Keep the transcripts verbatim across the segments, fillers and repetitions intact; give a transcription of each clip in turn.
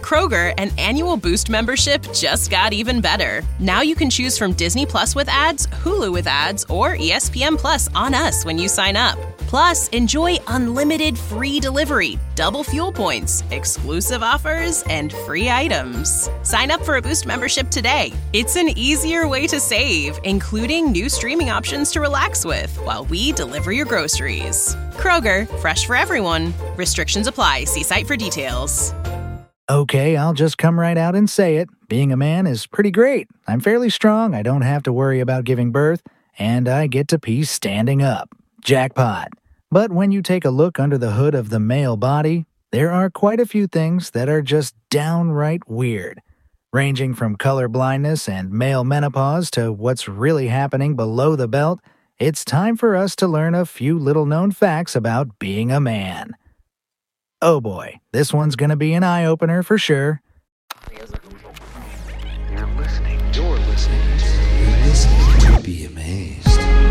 Kroger, an annual Boost membership just got even better. Now you can choose from Disney Plus with ads, Hulu with ads, or E S P N Plus on us when you sign up. Plus, enjoy unlimited free delivery, double fuel points, exclusive offers, and free items. Sign up for a Boost membership today. It's an easier way to save, including new streaming options to relax with while we deliver your groceries. Kroger, fresh for everyone. Restrictions apply. See site for details. Okay, I'll just come right out and say it. Being a man is pretty great. I'm fairly strong, I don't have to worry about giving birth, and I get to pee standing up. Jackpot. But when you take a look under the hood of the male body, there are quite a few things that are just downright weird. Ranging from color blindness and male menopause to what's really happening below the belt, it's time for us to learn a few little-known facts about being a man. Oh boy, this one's gonna be an eye-opener for sure. You're listening, you're listening to, you're listening to Be Amazed.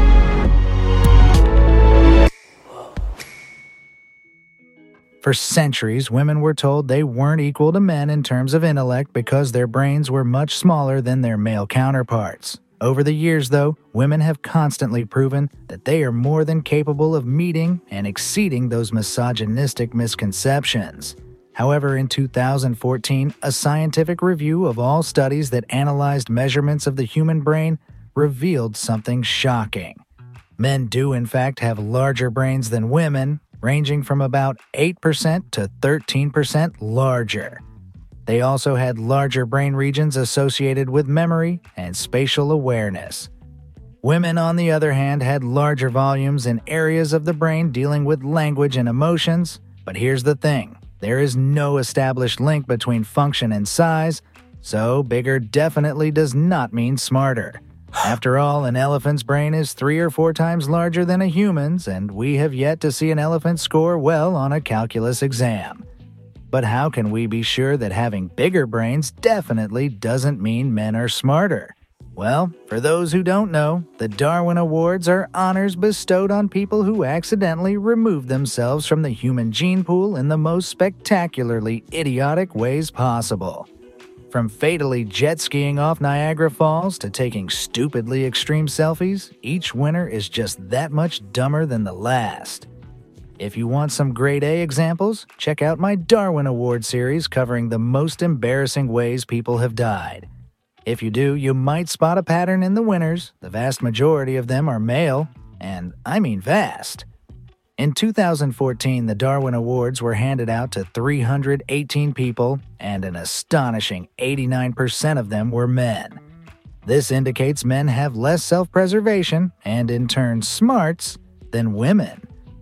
For centuries, women were told they weren't equal to men in terms of intellect because their brains were much smaller than their male counterparts. Over the years, though, women have constantly proven that they are more than capable of meeting and exceeding those misogynistic misconceptions. However, in two thousand fourteen, a scientific review of all studies that analyzed measurements of the human brain revealed something shocking. Men do, in fact, have larger brains than women, ranging from about eight percent to thirteen percent larger. They also had larger brain regions associated with memory and spatial awareness. Women, on the other hand, had larger volumes in areas of the brain dealing with language and emotions. But here's the thing, there is no established link between function and size, so bigger definitely does not mean smarter. After all, an elephant's brain is three or four times larger than a human's, and we have yet to see an elephant score well on a calculus exam. But how can we be sure that having bigger brains definitely doesn't mean men are smarter? Well, for those who don't know, the Darwin Awards are honors bestowed on people who accidentally removed themselves from the human gene pool in the most spectacularly idiotic ways possible. From fatally jet skiing off Niagara Falls to taking stupidly extreme selfies, each winner is just that much dumber than the last. If you want some grade A examples, check out my Darwin Award series covering the most embarrassing ways people have died. If you do, you might spot a pattern in the winners. The vast majority of them are male, and I mean vast. In two thousand fourteen, the Darwin Awards were handed out to three hundred eighteen people, and an astonishing eighty-nine percent of them were men. This indicates men have less self-preservation, and in turn smarts, than women.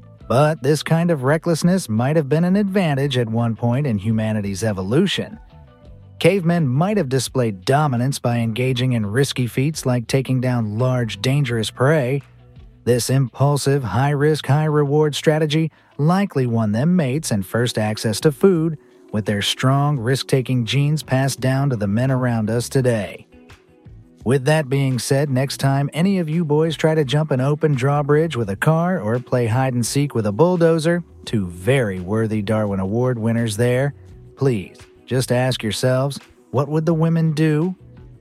But this kind of recklessness might have been an advantage at one point in humanity's evolution. Cavemen might have displayed dominance by engaging in risky feats like taking down large, dangerous prey. This impulsive, high-risk, high-reward strategy likely won them mates and first access to food, with their strong, risk-taking genes passed down to the men around us today. With that being said, next time any of you boys try to jump an open drawbridge with a car or play hide-and-seek with a bulldozer, two very worthy Darwin Award winners there, please, just ask yourselves, what would the women do?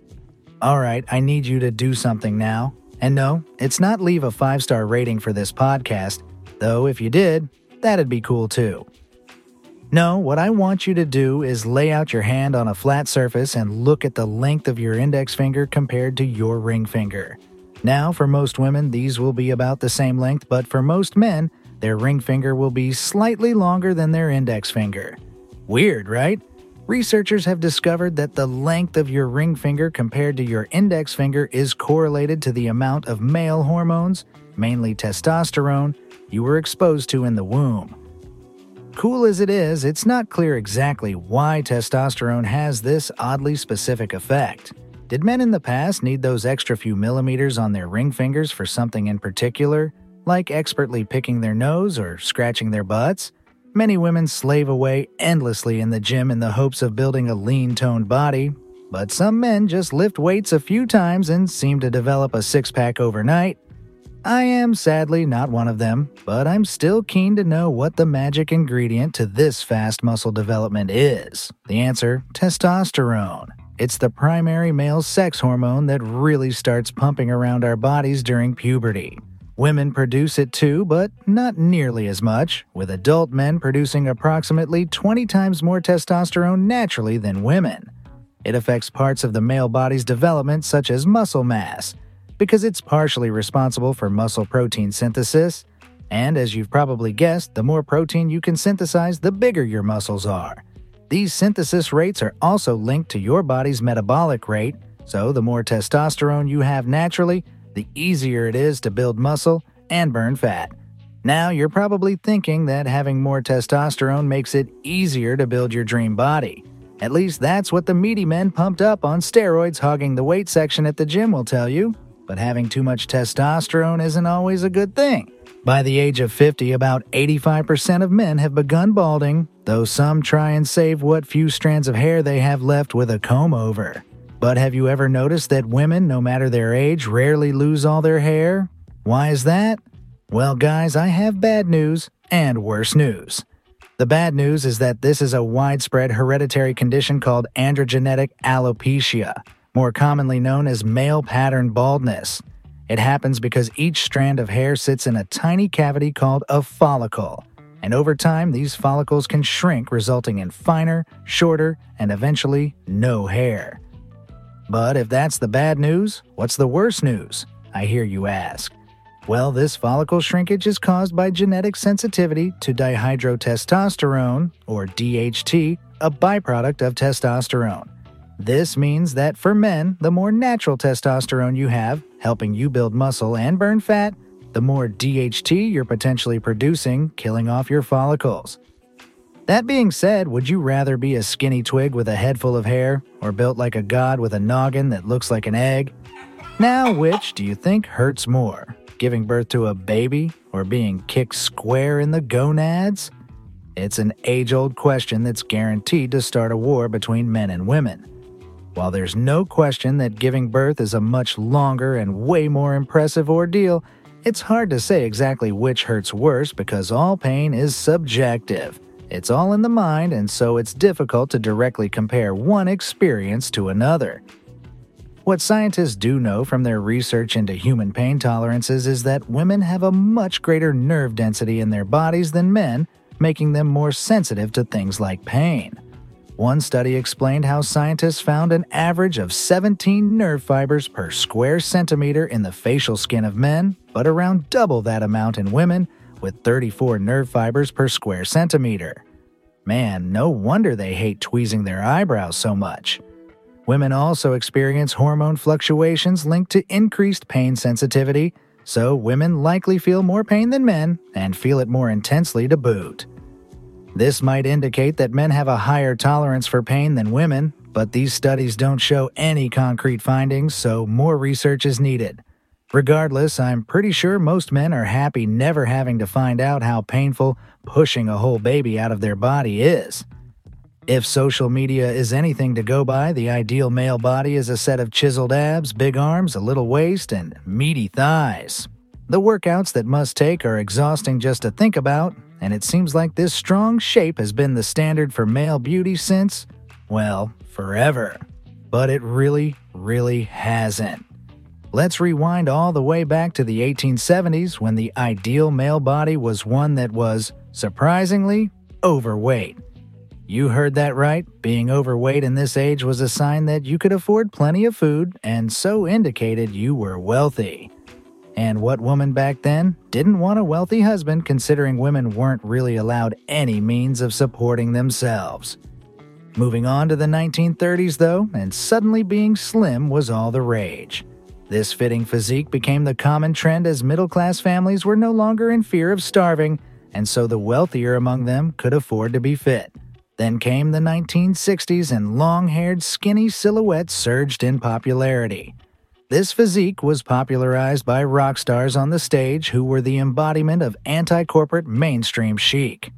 Alright, I need you to do something now. And no, it's not leave a five-star rating for this podcast, though if you did, that'd be cool too. No, what I want you to do is lay out your hand on a flat surface and look at the length of your index finger compared to your ring finger. Now, for most women, these will be about the same length, but for most men, their ring finger will be slightly longer than their index finger. Weird, right? Researchers have discovered that the length of your ring finger compared to your index finger is correlated to the amount of male hormones, mainly testosterone, you were exposed to in the womb. Cool as it is, it's not clear exactly why testosterone has this oddly specific effect. Did men in the past need those extra few millimeters on their ring fingers for something in particular, like expertly picking their nose or scratching their butts? Many women slave away endlessly in the gym in the hopes of building a lean, toned body, but some men just lift weights a few times and seem to develop a six-pack overnight. I am sadly not one of them, but I'm still keen to know what the magic ingredient to this fast muscle development is. The answer, testosterone. It's the primary male sex hormone that really starts pumping around our bodies during puberty. Women produce it too, but not nearly as much, with adult men producing approximately twenty times more testosterone naturally than women. It affects parts of the male body's development such as muscle mass, because it's partially responsible for muscle protein synthesis, and as you've probably guessed, the more protein you can synthesize, the bigger your muscles are. These synthesis rates are also linked to your body's metabolic rate, so the more testosterone you have naturally, the easier it is to build muscle and burn fat. Now you're probably thinking that having more testosterone makes it easier to build your dream body. At least that's what the meaty men pumped up on steroids hogging the weight section at the gym will tell you. But having too much testosterone isn't always a good thing. By the age of fifty, about eighty-five percent of men have begun balding, though some try and save what few strands of hair they have left with a comb over. But have you ever noticed that women, no matter their age, rarely lose all their hair? Why is that? Well, guys, I have bad news and worse news. The bad news is that this is a widespread hereditary condition called androgenetic alopecia, more commonly known as male pattern baldness. It happens because each strand of hair sits in a tiny cavity called a follicle, and over time these follicles can shrink, resulting in finer, shorter, and eventually no hair. But if that's the bad news, what's the worse news? I hear you ask. Well, this follicle shrinkage is caused by genetic sensitivity to dihydrotestosterone, or D H T, a byproduct of testosterone. This means that for men, the more natural testosterone you have, helping you build muscle and burn fat, the more D H T you're potentially producing, killing off your follicles. That being said, would you rather be a skinny twig with a head full of hair, or built like a god with a noggin that looks like an egg? Now, which do you think hurts more? Giving birth to a baby, or being kicked square in the gonads? It's an age-old question that's guaranteed to start a war between men and women. While there's no question that giving birth is a much longer and way more impressive ordeal, it's hard to say exactly which hurts worse because all pain is subjective. It's all in the mind, and so it's difficult to directly compare one experience to another. What scientists do know from their research into human pain tolerances is that women have a much greater nerve density in their bodies than men, making them more sensitive to things like pain. One study explained how scientists found an average of seventeen nerve fibers per square centimeter in the facial skin of men, but around double that amount in women, with thirty-four nerve fibers per square centimeter. Man, no wonder they hate tweezing their eyebrows so much. Women also experience hormone fluctuations linked to increased pain sensitivity, so women likely feel more pain than men and feel it more intensely to boot. This might indicate that men have a higher tolerance for pain than women, but these studies don't show any concrete findings, so more research is needed. Regardless, I'm pretty sure most men are happy never having to find out how painful pushing a whole baby out of their body is. If social media is anything to go by, the ideal male body is a set of chiseled abs, big arms, a little waist, and meaty thighs. The workouts that must take are exhausting just to think about, and it seems like this strong shape has been the standard for male beauty since, well, forever. But it really, really hasn't. Let's rewind all the way back to the eighteen seventies when the ideal male body was one that was, surprisingly, overweight. You heard that right. Being overweight in this age was a sign that you could afford plenty of food and so indicated you were wealthy. And what woman back then didn't want a wealthy husband, considering women weren't really allowed any means of supporting themselves? Moving on to the nineteen thirties though, and suddenly being slim was all the rage. This fitting physique became the common trend as middle-class families were no longer in fear of starving, and so the wealthier among them could afford to be fit. Then came the nineteen sixties and long-haired skinny silhouettes surged in popularity. This physique was popularized by rock stars on the stage who were the embodiment of anti-corporate mainstream chic.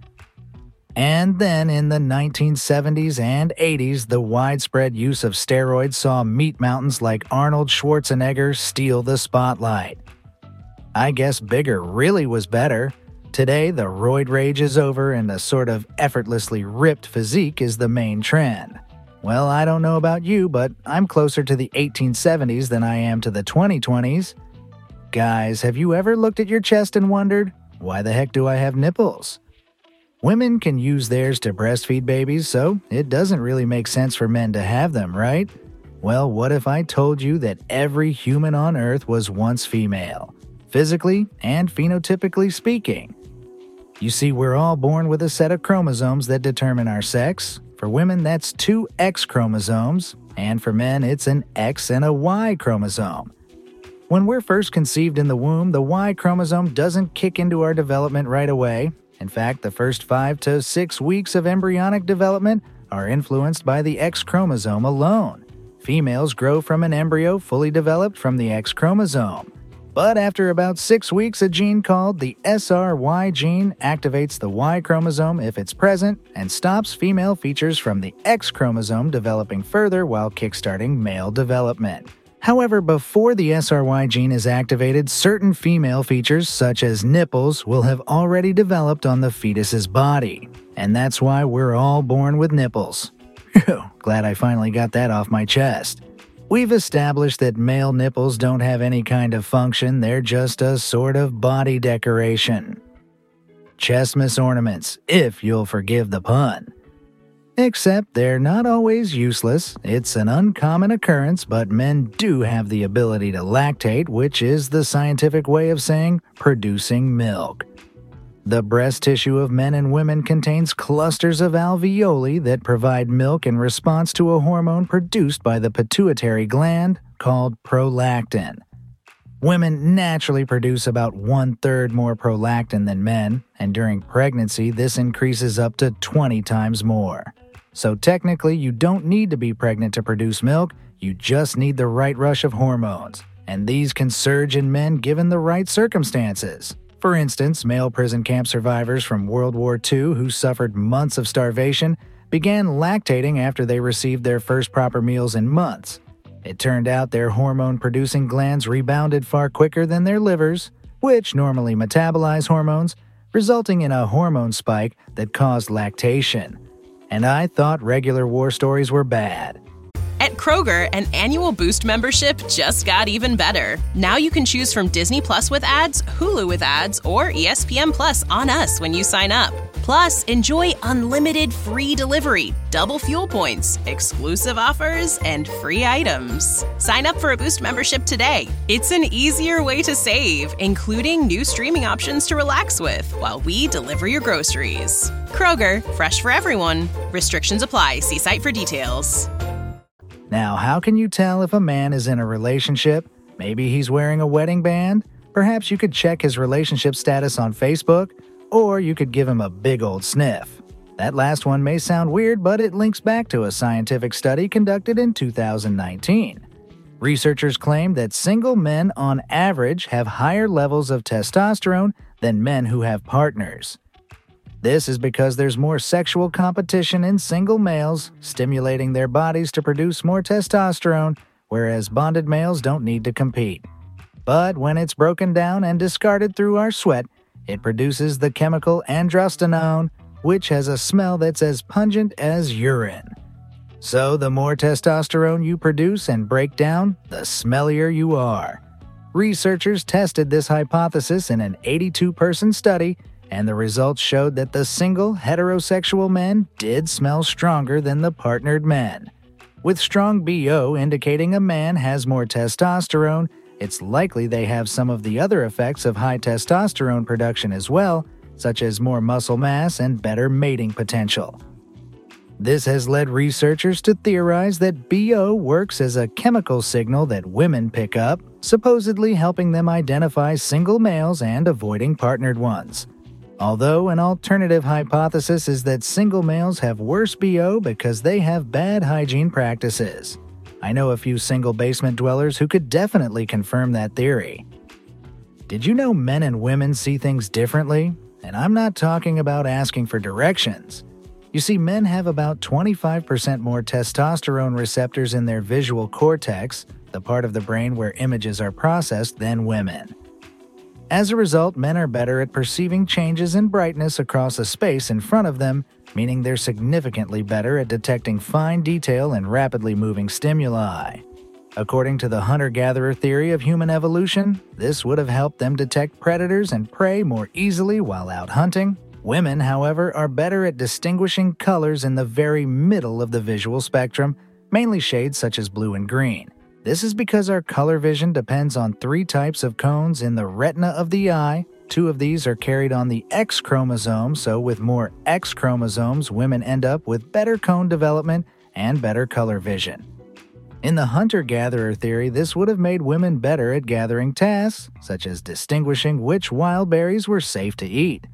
And then in the nineteen seventies and eighties, the widespread use of steroids saw meat mountains like Arnold Schwarzenegger steal the spotlight. I guess bigger really was better. Today, the roid rage is over and a sort of effortlessly ripped physique is the main trend. Well, I don't know about you, but I'm closer to the eighteen seventies than I am to the twenty twenties. Guys, have you ever looked at your chest and wondered, why the heck do I have nipples? Women can use theirs to breastfeed babies, so it doesn't really make sense for men to have them, right? Well, what if I told you that every human on Earth was once female, physically and phenotypically speaking? You see, we're all born with a set of chromosomes that determine our sex. For women, that's two X chromosomes, and for men, it's an X and a Y chromosome. When we're first conceived in the womb, the Y chromosome doesn't kick into our development right away. In fact, the first five to six weeks of embryonic development are influenced by the X chromosome alone. Females grow from an embryo fully developed from the X chromosome. But after about six weeks, a gene called the S R Y gene activates the Y chromosome if it's present and stops female features from the X chromosome developing further while kickstarting male development. However, before the S R Y gene is activated, certain female features, such as nipples, will have already developed on the fetus's body. And that's why we're all born with nipples. Phew, glad I finally got that off my chest. We've established that male nipples don't have any kind of function, they're just a sort of body decoration. Chestmas ornaments, if you'll forgive the pun. Except they're not always useless. It's an uncommon occurrence, but men do have the ability to lactate, which is the scientific way of saying producing milk. The breast tissue of men and women contains clusters of alveoli that provide milk in response to a hormone produced by the pituitary gland called prolactin. Women naturally produce about one-third more prolactin than men, and during pregnancy this increases up to twenty times more. So technically, you don't need to be pregnant to produce milk, you just need the right rush of hormones, and these can surge in men given the right circumstances. For instance, male prison camp survivors from World War Two who suffered months of starvation began lactating after they received their first proper meals in months. It turned out their hormone-producing glands rebounded far quicker than their livers, which normally metabolize hormones, resulting in a hormone spike that caused lactation. And I thought regular war stories were bad. At Kroger, an annual Boost membership just got even better. Now you can choose from Disney Plus with ads, Hulu with ads, or E S P N Plus on us when you sign up. Plus, enjoy unlimited free delivery, double fuel points, exclusive offers, and free items. Sign up for a Boost membership today. It's an easier way to save, including new streaming options to relax with while we deliver your groceries. Kroger, fresh for everyone. Restrictions apply. See site for details. Now, how can you tell if a man is in a relationship? Maybe he's wearing a wedding band? Perhaps you could check his relationship status on Facebook, or you could give him a big old sniff. That last one may sound weird, but it links back to a scientific study conducted in two thousand nineteen. Researchers claim that single men on average have higher levels of testosterone than men who have partners. This is because there's more sexual competition in single males, stimulating their bodies to produce more testosterone, whereas bonded males don't need to compete. But when it's broken down and discarded through our sweat, it produces the chemical androstenone, which has a smell that's as pungent as urine. So the more testosterone you produce and break down, the smellier you are. Researchers tested this hypothesis in an eighty-two person study, and the results showed that the single heterosexual men did smell stronger than the partnered men. With strong B O indicating a man has more testosterone, it's likely they have some of the other effects of high testosterone production as well, such as more muscle mass and better mating potential. This has led researchers to theorize that B O works as a chemical signal that women pick up, supposedly helping them identify single males and avoiding partnered ones. Although an alternative hypothesis is that single males have worse B O because they have bad hygiene practices. I know a few single basement dwellers who could definitely confirm that theory. Did you know men and women see things differently? And I'm not talking about asking for directions. You see, men have about twenty-five percent more testosterone receptors in their visual cortex, the part of the brain where images are processed, than women. As a result, men are better at perceiving changes in brightness across a space in front of them, meaning they're significantly better at detecting fine detail and rapidly moving stimuli. According to the hunter-gatherer theory of human evolution, this would have helped them detect predators and prey more easily while out hunting. Women, however, are better at distinguishing colors in the very middle of the visual spectrum, mainly shades such as blue and green. This is because our color vision depends on three types of cones in the retina of the eye. Two of these are carried on the X chromosome, so with more X chromosomes, women end up with better cone development and better color vision. In the hunter-gatherer theory, this would have made women better at gathering tasks, such as distinguishing which wild berries were safe to eat.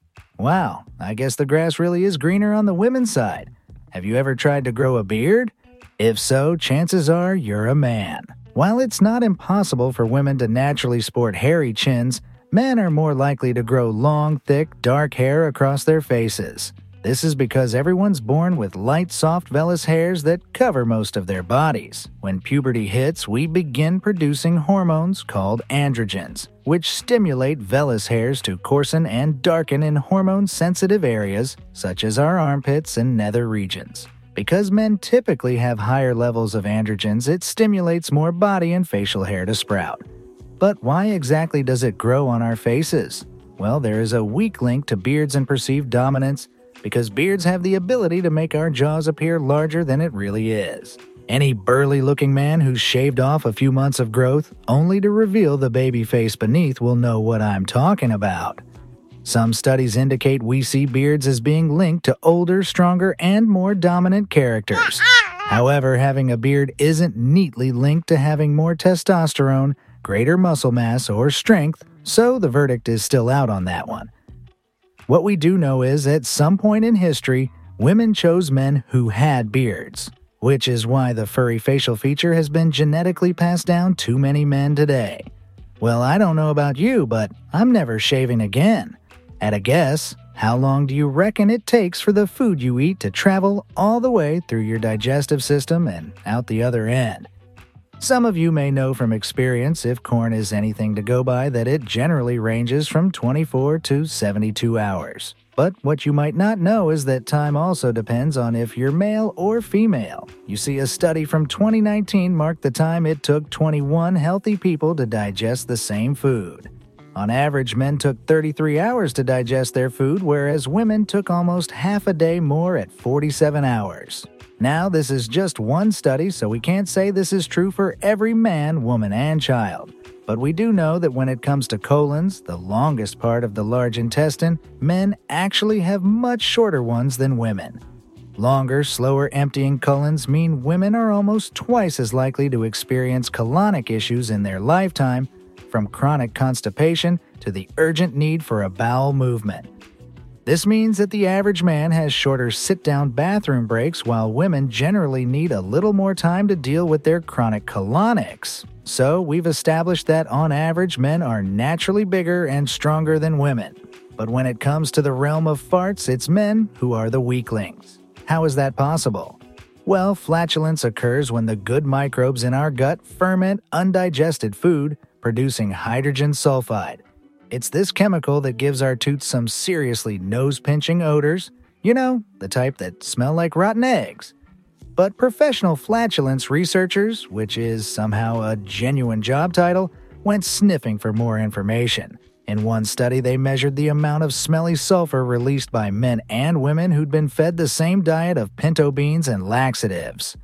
Wow, I guess the grass really is greener on the women's side. Have you ever tried to grow a beard? If so, chances are you're a man. While it's not impossible for women to naturally sport hairy chins, men are more likely to grow long, thick, dark hair across their faces. This is because everyone's born with light, soft, vellus hairs that cover most of their bodies. When puberty hits, we begin producing hormones called androgens, which stimulate vellus hairs to coarsen and darken in hormone-sensitive areas, such as our armpits and nether regions. Because men typically have higher levels of androgens, it stimulates more body and facial hair to sprout. But why exactly does it grow on our faces? Well, there is a weak link to beards and perceived dominance, because beards have the ability to make our jaws appear larger than it really is. Any burly-looking man who's shaved off a few months of growth, only to reveal the baby face beneath, will know what I'm talking about. Some studies indicate we see beards as being linked to older, stronger, and more dominant characters. However, having a beard isn't neatly linked to having more testosterone, greater muscle mass, or strength, so the verdict is still out on that one. What we do know is, at some point in history, women chose men who had beards, which is why the furry facial feature has been genetically passed down to many men today. Well, I don't know about you, but I'm never shaving again. At a guess, how long do you reckon it takes for the food you eat to travel all the way through your digestive system and out the other end? Some of you may know from experience, if corn is anything to go by, that it generally ranges from twenty-four to seventy-two hours. But what you might not know is that time also depends on if you're male or female. You see, a study from twenty nineteen marked the time it took twenty-one healthy people to digest the same food. On average, men took thirty-three hours to digest their food, whereas women took almost half a day more at forty-seven hours. Now, this is just one study, so we can't say this is true for every man, woman, and child. But we do know that when it comes to colons, the longest part of the large intestine, men actually have much shorter ones than women. Longer, slower emptying colons mean women are almost twice as likely to experience colonic issues in their lifetime, from chronic constipation to the urgent need for a bowel movement. This means that the average man has shorter sit-down bathroom breaks, while women generally need a little more time to deal with their chronic colonics. So, we've established that on average, men are naturally bigger and stronger than women. But when it comes to the realm of farts, it's men who are the weaklings. How is that possible? Well, flatulence occurs when the good microbes in our gut ferment undigested food, producing hydrogen sulfide. It's this chemical that gives our toots some seriously nose-pinching odors, you know, the type that smell like rotten eggs. But professional flatulence researchers, which is somehow a genuine job title, went sniffing for more information. In one study, they measured the amount of smelly sulfur released by men and women who'd been fed the same diet of pinto beans and laxatives.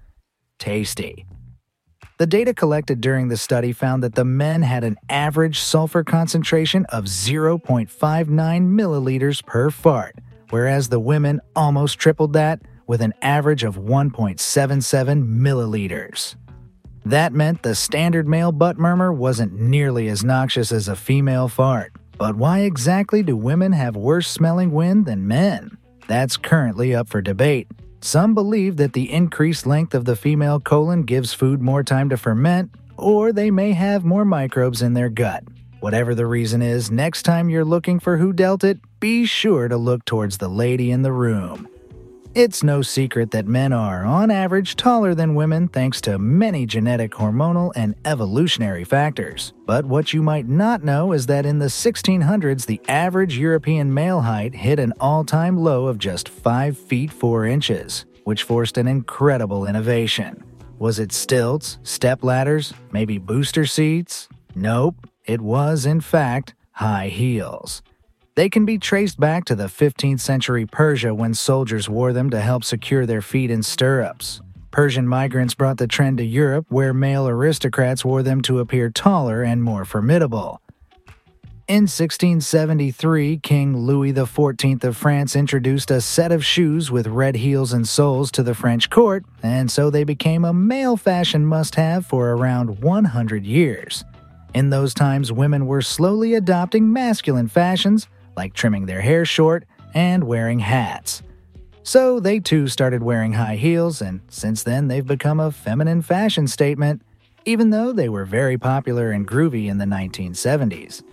Tasty. The data collected during the study found that the men had an average sulfur concentration of zero point five nine milliliters per fart, whereas the women almost tripled that with an average of one point seven seven milliliters. That meant the standard male butt murmur wasn't nearly as noxious as a female fart. But why exactly do women have worse smelling wind than men? That's currently up for debate. Some believe that the increased length of the female colon gives food more time to ferment, or they may have more microbes in their gut. Whatever the reason is, next time you're looking for who dealt it, be sure to look towards the lady in the room. It's no secret that men are, on average, taller than women thanks to many genetic, hormonal, and evolutionary factors. But what you might not know is that in the sixteen hundreds, the average European male height hit an all-time low of just five feet four inches, which forced an incredible innovation. Was it stilts, step ladders, maybe booster seats? Nope, it was, in fact, high heels. They can be traced back to the fifteenth century Persia when soldiers wore them to help secure their feet in stirrups. Persian migrants brought the trend to Europe, where male aristocrats wore them to appear taller and more formidable. In sixteen seventy-three, King Louis the fourteenth of France introduced a set of shoes with red heels and soles to the French court, and so they became a male fashion must-have for around one hundred years. In those times, women were slowly adopting masculine fashions, like trimming their hair short and wearing hats. So they too started wearing high heels, and since then they've become a feminine fashion statement, even though they were very popular and groovy in the nineteen seventies.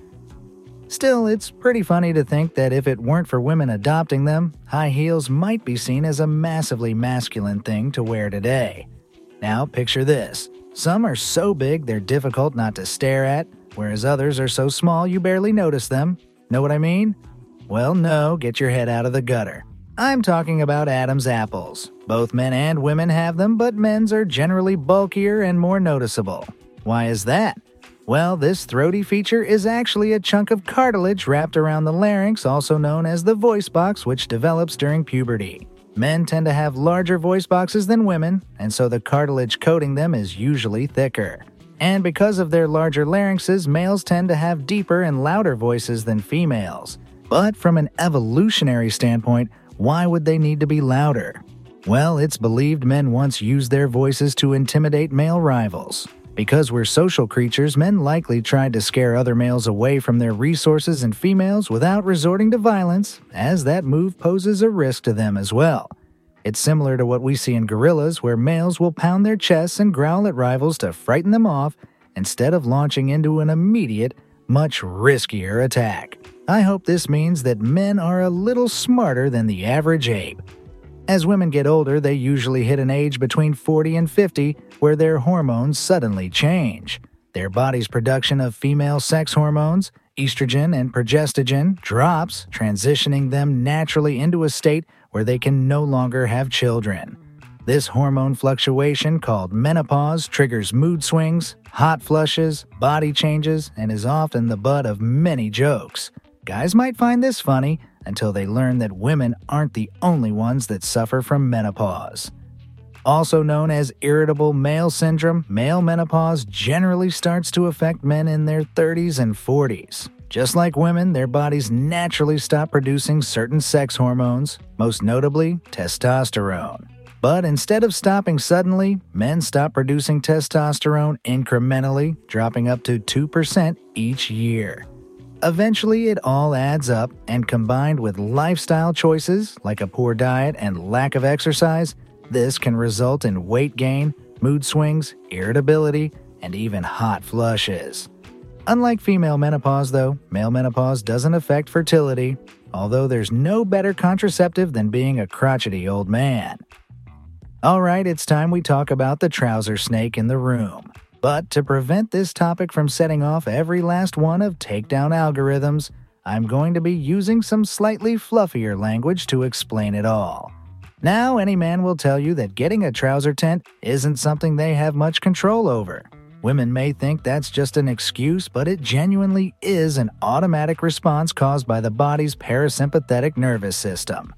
Still, it's pretty funny to think that if it weren't for women adopting them, high heels might be seen as a massively masculine thing to wear today. Now picture this. Some are so big they're difficult not to stare at, whereas others are so small you barely notice them. Know what I mean? Well, no, get your head out of the gutter. I'm talking about Adam's apples. Both men and women have them, but men's are generally bulkier and more noticeable. Why is that? Well, this throaty feature is actually a chunk of cartilage wrapped around the larynx, also known as the voice box, which develops during puberty. Men tend to have larger voice boxes than women, and so the cartilage coating them is usually thicker. And because of their larger larynxes, males tend to have deeper and louder voices than females. But from an evolutionary standpoint, why would they need to be louder? Well, it's believed men once used their voices to intimidate male rivals. Because we're social creatures, men likely tried to scare other males away from their resources and females without resorting to violence, as that move poses a risk to them as well. It's similar to what we see in gorillas, where males will pound their chests and growl at rivals to frighten them off, instead of launching into an immediate, much riskier attack. I hope this means that men are a little smarter than the average ape. As women get older, they usually hit an age between forty and fifty where their hormones suddenly change. Their body's production of female sex hormones, estrogen and progestogen, drops, transitioning them naturally into a state where they can no longer have children. This hormone fluctuation, called menopause, triggers mood swings, hot flushes, body changes, and is often the butt of many jokes. Guys might find this funny until they learn that women aren't the only ones that suffer from menopause. Also known as irritable male syndrome, male menopause generally starts to affect men in their thirties and forties. Just like women, their bodies naturally stop producing certain sex hormones, most notably testosterone. But instead of stopping suddenly, men stop producing testosterone incrementally, dropping up to two percent each year. Eventually, it all adds up, and combined with lifestyle choices like a poor diet and lack of exercise, this can result in weight gain, mood swings, irritability, and even hot flushes. Unlike female menopause, though, male menopause doesn't affect fertility, although there's no better contraceptive than being a crotchety old man. Alright, it's time we talk about the trouser snake in the room. But to prevent this topic from setting off every last one of takedown algorithms, I'm going to be using some slightly fluffier language to explain it all. Now, any man will tell you that getting a trouser tent isn't something they have much control over. Women may think that's just an excuse, but it genuinely is an automatic response caused by the body's parasympathetic nervous system.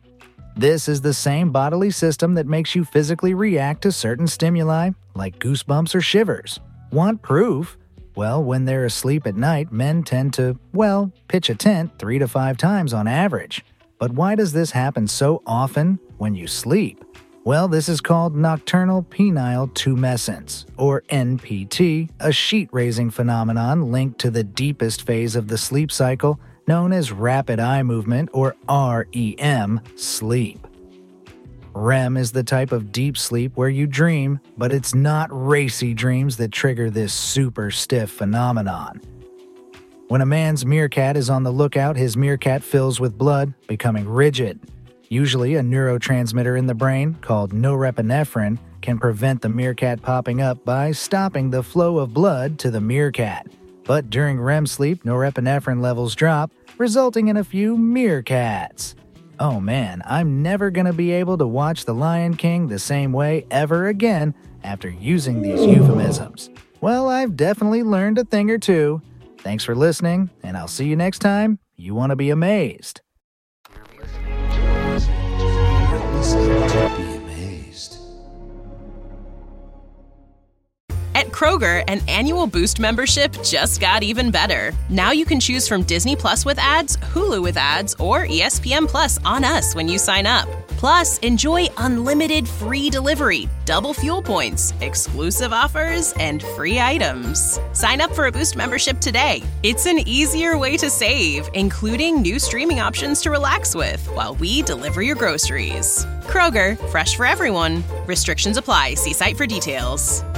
This is the same bodily system that makes you physically react to certain stimuli, like goosebumps or shivers. Want proof? Well, when they're asleep at night, men tend to, well, pitch a tent three to five times on average. But why does this happen so often when you sleep? Well, this is called nocturnal penile tumescence, or N P T, a sheet-raising phenomenon linked to the deepest phase of the sleep cycle, known as rapid eye movement, or R E M, sleep. R E M is the type of deep sleep where you dream, but it's not racy dreams that trigger this super stiff phenomenon. When a man's meerkat is on the lookout, his meerkat fills with blood, becoming rigid. Usually, a neurotransmitter in the brain, called norepinephrine, can prevent the meerkat popping up by stopping the flow of blood to the meerkat. But during R E M sleep, norepinephrine levels drop, resulting in a few meerkats. Oh man, I'm never gonna be able to watch The Lion King the same way ever again after using these euphemisms. Well, I've definitely learned a thing or two. Thanks for listening, and I'll see you next time you want to be amazed. Listening to be amazed. At Kroger, an annual Boost membership just got even better. Now you can choose from Disney Plus with ads, Hulu with ads, or E S P N Plus on us when you sign up. Plus, enjoy unlimited free delivery, double fuel points, exclusive offers, and free items. Sign up for a Boost membership today. It's an easier way to save, including new streaming options to relax with while we deliver your groceries. Kroger, fresh for everyone. Restrictions apply. See site for details.